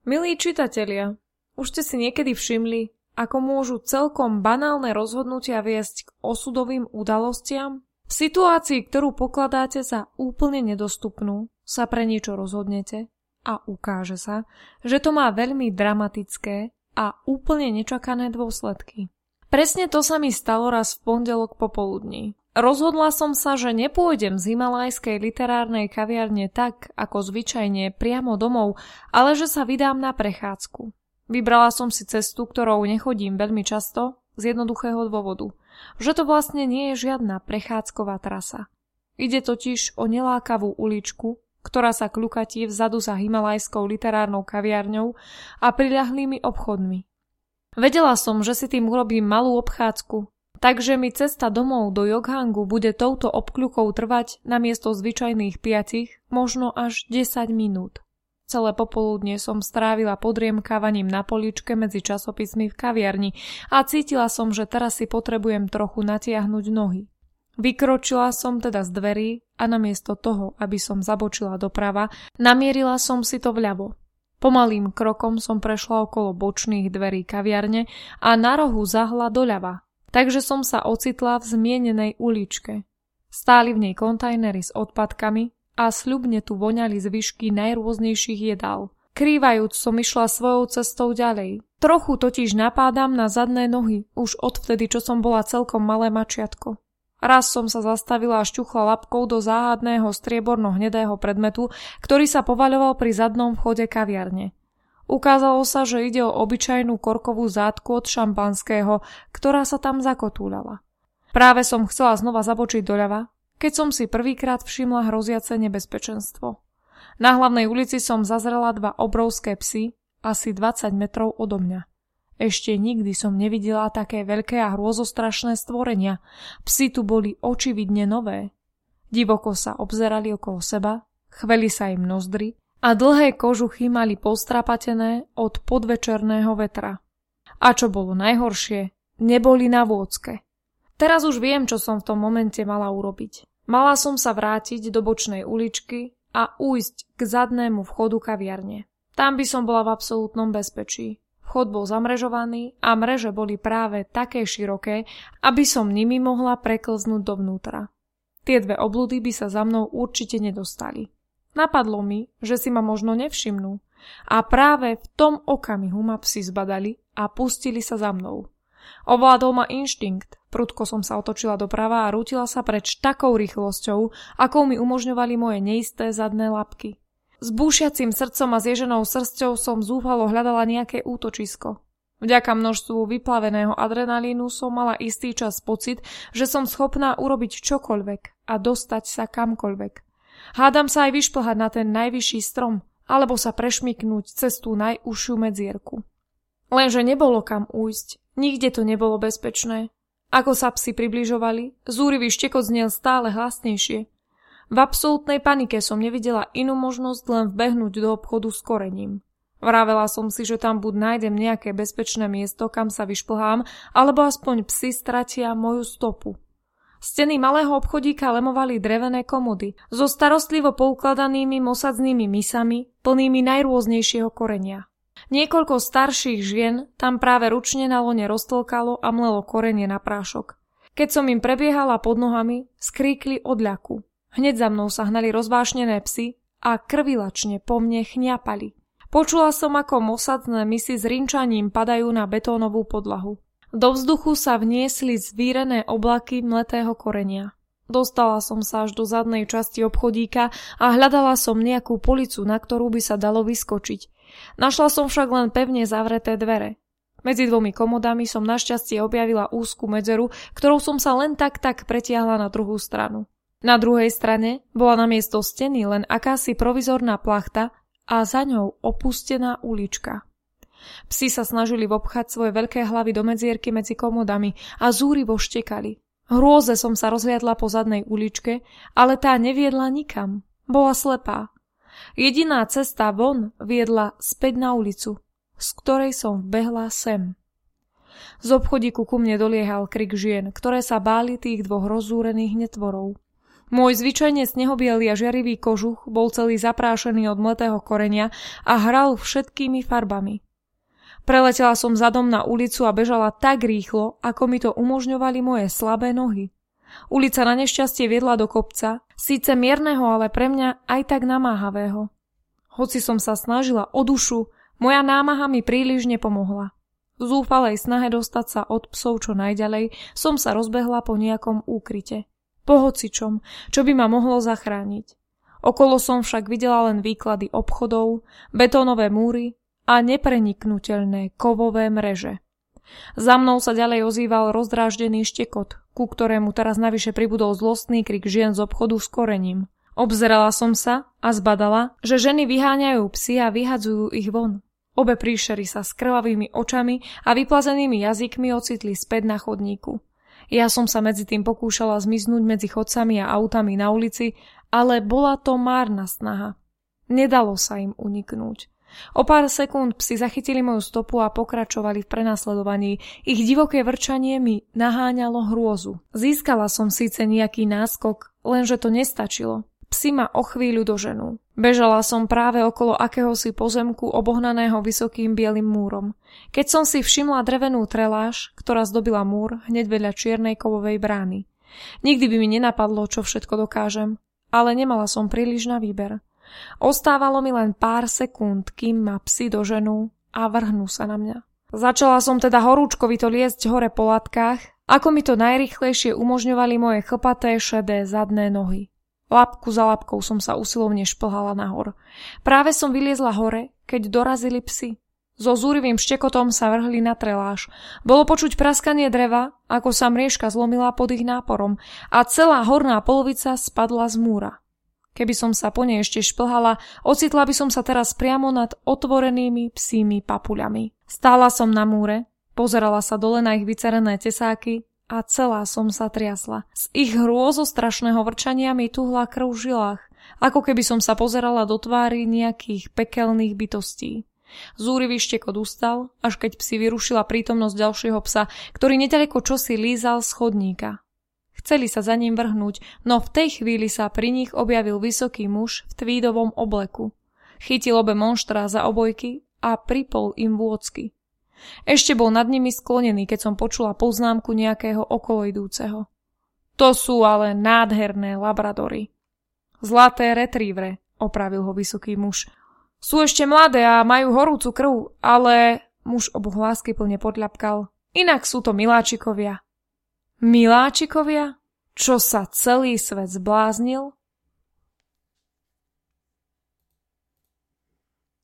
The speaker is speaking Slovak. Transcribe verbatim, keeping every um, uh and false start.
Milí čitatelia, už ste si niekedy všimli, ako môžu celkom banálne rozhodnutia viesť k osudovým udalostiam? V situácii, ktorú pokladáte za úplne nedostupnú, sa pre niečo rozhodnete a ukáže sa, že to má veľmi dramatické a úplne nečakané dôsledky. Presne to sa mi stalo raz v pondelok popoludní. Rozhodla som sa, že nepôjdem z himalajskej literárnej kaviarne tak, ako zvyčajne, priamo domov, ale že sa vydám na prechádzku. Vybrala som si cestu, ktorou nechodím veľmi často, z jednoduchého dôvodu, že to vlastne nie je žiadna prechádzková trasa. Ide totiž o nelákavú uličku, ktorá sa kľukatí vzadu za himalajskou literárnou kaviarňou a priľahlými obchodmi. Vedela som, že si tým urobím malú obchádzku, takže mi cesta domov do Joghangu bude touto obkľukou trvať namiesto zvyčajných piatich, možno až desať minút. Celé popoludnie som strávila podriemkávaním na poličke medzi časopismi v kaviarni a cítila som, že teraz si potrebujem trochu natiahnuť nohy. Vykročila som teda z dverí a namiesto toho, aby som zabočila doprava, namierila som si to vľavo. Pomalým krokom som prešla okolo bočných dverí kaviarne a na rohu zahla doľava. Takže som sa ocitla v zmienenej uličke. Stáli v nej kontajnery s odpadkami a sľubne tu voňali zvyšky najrôznejších jedál. Krývajúc som išla svojou cestou ďalej. Trochu totiž napádam na zadné nohy, už odvtedy, čo som bola celkom malé mačiatko. Raz som sa zastavila a šťuchla labkou do záhadného strieborno-hnedého predmetu, ktorý sa povaľoval pri zadnom vchode kaviarne. Ukázalo sa, že ide o obyčajnú korkovú zátku od šampanského, ktorá sa tam zakotúľala. Práve som chcela znova zabočiť doľava, keď som si prvýkrát všimla hroziace nebezpečenstvo. Na hlavnej ulici som zazrela dva obrovské psy, asi dvadsať metrov odo mňa. Ešte nikdy som nevidela také veľké a hrôzostrašné stvorenia. Psi tu boli očividne nové. Divoko sa obzerali okolo seba, chveli sa im nozdry, a dlhé kožuchy mali postrapatené od podvečerného vetra. A čo bolo najhoršie, neboli na vôcke. Teraz už viem, čo som v tom momente mala urobiť. Mala som sa vrátiť do bočnej uličky a ujsť k zadnému vchodu kaviarne. Tam by som bola v absolútnom bezpečí. Vchod bol zamrežovaný a mreže boli práve také široké, aby som nimi mohla preklznúť dovnútra. Tie dve obludy by sa za mnou určite nedostali. Napadlo mi, že si ma možno nevšimnú. A práve v tom okamihu ma psi zbadali a pustili sa za mnou. Ovládol ma inštinkt. Prudko som sa otočila doprava a rútila sa preč takou rýchlosťou, akou mi umožňovali moje neisté zadné labky. S búšiacim srdcom a zježenou srsťou som zúfalo hľadala nejaké útočisko. Vďaka množstvu vyplaveného adrenalínu som mala istý čas pocit, že som schopná urobiť čokoľvek a dostať sa kamkoľvek. Hádam sa aj vyšplhať na ten najvyšší strom, alebo sa prešmyknúť cez tú najúžšiu medzierku. Lenže nebolo kam újsť, nikde to nebolo bezpečné. Ako sa psi približovali, zúrivý štekot znel stále hlasnejšie. V absolútnej panike som nevidela inú možnosť len vbehnúť do obchodu s korením. Vravela som si, že tam buď nájdem nejaké bezpečné miesto, kam sa vyšplhám, alebo aspoň psi stratia moju stopu. Steny malého obchodíka lemovali drevené komody so starostlivo poukladanými mosadzými misami, plnými najrôznejšieho korenia. Niekoľko starších žien tam práve ručne na lone roztlkalo a mlelo korenie na prášok. Keď som im prebiehala pod nohami, skríkli od ľaku. Hneď za mnou sa hnali rozvášnené psy a krvilačne po mne chňapali. Počula som, ako mosadzné misy s rinčaním padajú na betónovú podlahu. Do vzduchu sa vniesli zvírené oblaky mletého korenia. Dostala som sa až do zadnej časti obchodíka a hľadala som nejakú policu, na ktorú by sa dalo vyskočiť. Našla som však len pevne zavreté dvere. Medzi dvomi komodami som našťastie objavila úzku medzeru, ktorou som sa len tak tak pretiahla na druhú stranu. Na druhej strane bola namiesto steny len akási provizorná plachta a za ňou opustená ulička. Psi sa snažili vopchať svoje veľké hlavy do medzierky medzi komodami a zúrivo štekali. Hrôze som sa rozhliadla po zadnej uličke, ale tá neviedla nikam. Bola slepá. Jediná cesta von viedla späť na ulicu, z ktorej som vbehla sem. Z obchodíku ku mne doliehal krik žien, ktoré sa báli tých dvoch rozzúrených netvorov. Môj zvyčajne snehobielý a žiarivý kožuch bol celý zaprášený od mletého korenia a hral všetkými farbami. Preletela som zadom na ulicu a bežala tak rýchlo, ako mi to umožňovali moje slabé nohy. Ulica na nešťastie viedla do kopca, síce mierneho, ale pre mňa aj tak namáhavého. Hoci som sa snažila o dušu, moja námaha mi príliš nepomohla. V zúfalej snahe dostať sa od psov čo najďalej som sa rozbehla po nejakom úkryte. Po hocičom, čo by ma mohlo zachrániť. Okolo som však videla len výklady obchodov, betónové múry a nepreniknuteľné kovové mreže. Za mnou sa ďalej ozýval rozdráždený štekot, ku ktorému teraz navyše pribudol zlostný krik žien z obchodu s korením. Obzerala som sa a zbadala, že ženy vyháňajú psy a vyhadzujú ich von. Obe príšery sa s krvavými očami a vyplazenými jazykmi ocitli späť na chodníku. Ja som sa medzi tým pokúšala zmiznúť medzi chodcami a autami na ulici, ale bola to márna snaha. Nedalo sa im uniknúť. O pár sekúnd psi zachytili moju stopu a pokračovali v prenasledovaní. Ich divoké vrčanie mi naháňalo hrôzu. Získala som síce nejaký náskok, lenže to nestačilo. Psi ma o chvíľu doženú. Bežala som práve okolo akéhosi pozemku obohnaného vysokým bielym múrom. Keď som si všimla drevenú treláž, ktorá zdobila múr hneď vedľa čiernej kovovej brány. Nikdy by mi nenapadlo, čo všetko dokážem, ale nemala som príliš na výber. Ostávalo mi len pár sekúnd, kým ma psi doženú a vrhnú sa na mňa. Začala som teda horúčkovito liesť hore po latkách, ako mi to najrýchlejšie umožňovali moje chlpaté šedé zadné nohy. Labku za labkou som sa usilovne šplhala nahor. Práve som vyliezla hore, keď dorazili psi. So zúrivým štekotom sa vrhli na treláž. Bolo počuť praskanie dreva, ako sa mriežka zlomila pod ich náporom a celá horná polovica spadla z múra. Keby som sa po nej ešte šplhala, ocitla by som sa teraz priamo nad otvorenými psími papuľami. Stála som na múre, pozerala sa dole na ich vycerené tesáky a celá som sa triasla. Z ich hrôzostrašného vrčania mi tuhla krv v žilách, ako keby som sa pozerala do tvári nejakých pekelných bytostí. Zúrivý štekot ustal, až keď psi vyrušila prítomnosť ďalšieho psa, ktorý neďaleko čosi lízal z chodníka. Chceli sa za ním vrhnúť, no v tej chvíli sa pri nich objavil vysoký muž v tvídovom obleku. Chytil obe monštrá za obojky a pripol im vôcky. Ešte bol nad nimi sklonený, keď som počula poznámku nejakého okoloidúceho. To sú ale nádherné labradory. Zlaté retrievere, opravil ho vysoký muž. Sú ešte mladé a majú horúcu krv, ale... Muž oboch láskyplne podľapkal. Inak sú to miláčikovia. Miláčikovia? Čo sa celý svet zbláznil?